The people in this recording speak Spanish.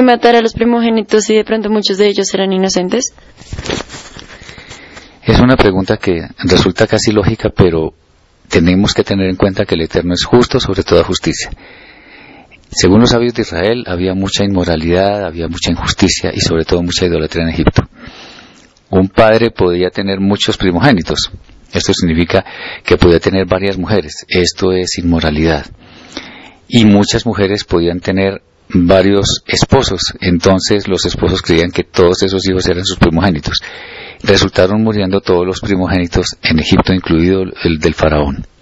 matar a los primogénitos si de pronto muchos de ellos eran inocentes? Es una pregunta que resulta casi lógica, pero tenemos que tener en cuenta que el Eterno es justo sobre toda justicia. Según los sabios de Israel, había mucha inmoralidad, había mucha injusticia y sobre todo mucha idolatría en Egipto. Un padre podía tener muchos primogénitos. Esto significa que podía tener varias mujeres. Esto es inmoralidad. Y muchas mujeres podían tener varios esposos. Entonces los esposos creían que todos esos hijos eran sus primogénitos. Resultaron muriendo todos los primogénitos en Egipto, incluido el del faraón.